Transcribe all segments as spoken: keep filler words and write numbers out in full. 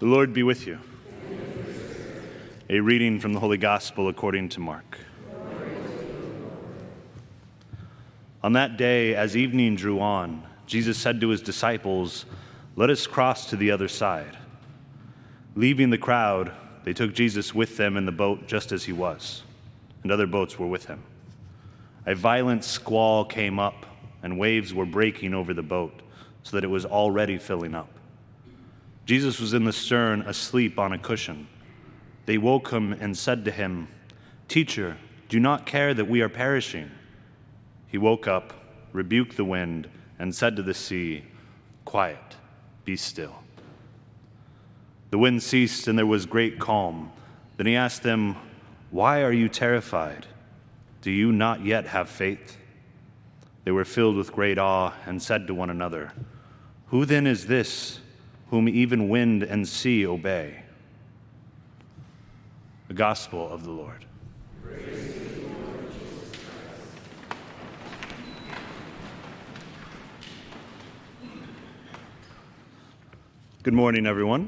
The Lord be with you. A reading from the Holy Gospel according to Mark. On that day, as evening drew on, Jesus said to his disciples, "Let us cross to the other side." Leaving the crowd, they took Jesus with them in the boat just as he was, and other boats were with him. A violent squall came up, and waves were breaking over the boat, so that it was already filling up. Jesus was in the stern, asleep on a cushion. They woke him and said to him, "Teacher, do you not care that we are perishing?" He woke up, rebuked the wind, and said to the sea, "Quiet, be still." The wind ceased, and there was great calm. Then he asked them, "Why are you terrified? Do you not yet have faith?" They were filled with great awe and said to one another, "Who then is this whom even wind and sea obey?" The Gospel of the Lord. Praise to you, Lord Jesus Christ. Good morning, everyone.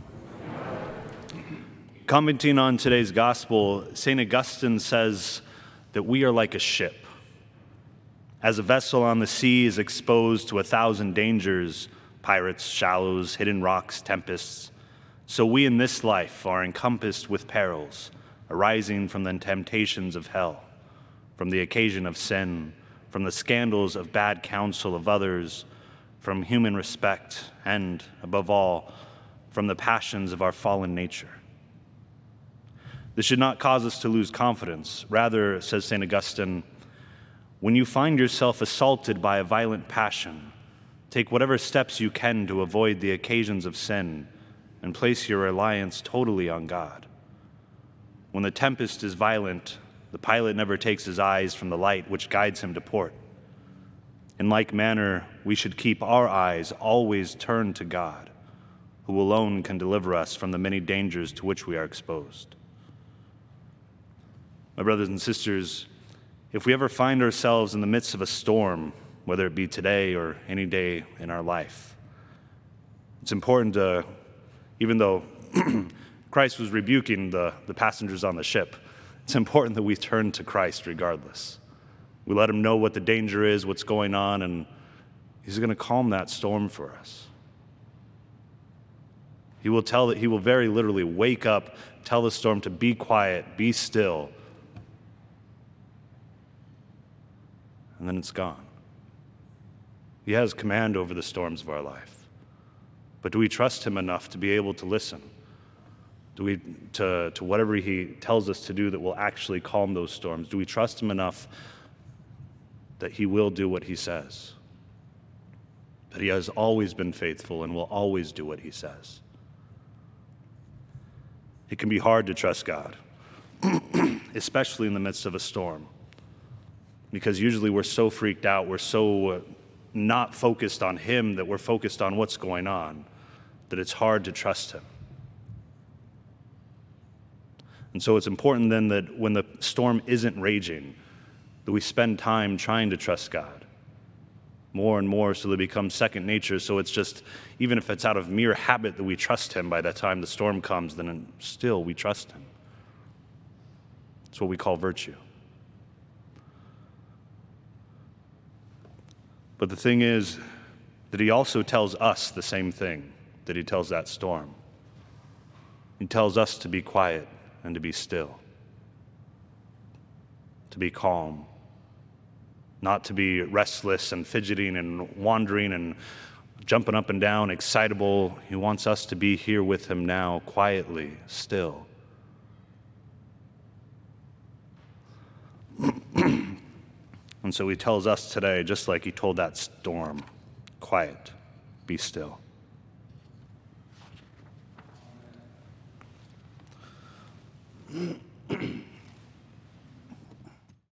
Commenting on today's Gospel, Saint Augustine says that we are like a ship. As a vessel on the sea is exposed to a thousand dangers, pirates, shallows, hidden rocks, tempests, so we in this life are encompassed with perils arising from the temptations of hell, from the occasion of sin, from the scandals of bad counsel of others, from human respect, and, above all, from the passions of our fallen nature. This should not cause us to lose confidence. Rather, says Saint Augustine, when you find yourself assaulted by a violent passion, take whatever steps you can to avoid the occasions of sin and place your reliance totally on God. When the tempest is violent, the pilot never takes his eyes from the light which guides him to port. In like manner, we should keep our eyes always turned to God, who alone can deliver us from the many dangers to which we are exposed. My brothers and sisters, if we ever find ourselves in the midst of a storm, whether it be today or any day in our life, it's important to, even though Christ was rebuking the, the passengers on the ship, it's important that we turn to Christ regardless. We let him know what the danger is, what's going on, and he's going to calm that storm for us. He will tell that he will very literally wake up, tell the storm to be quiet, be still, and then it's gone. He has command over the storms of our life. But do we trust him enough to be able to listen? Do we, to, to whatever he tells us to do that will actually calm those storms? Do we trust him enough that he will do what he says? That he has always been faithful and will always do what he says? It can be hard to trust God, especially in the midst of a storm, because usually we're so freaked out, we're so uh, not focused on him that we're focused on what's going on, that it's hard to trust him. And so it's important then that when the storm isn't raging, that we spend time trying to trust God more and more so that it becomes second nature. So it's just, even if it's out of mere habit that we trust him, by the time the storm comes, then still we trust him. It's what we call virtue. But the thing is that he also tells us the same thing that he tells that storm. He tells us to be quiet and to be still, to be calm, not to be restless and fidgeting and wandering and jumping up and down, excitable. He wants us to be here with him now, quietly, still. And so he tells us today, just like he told that storm, quiet, be still.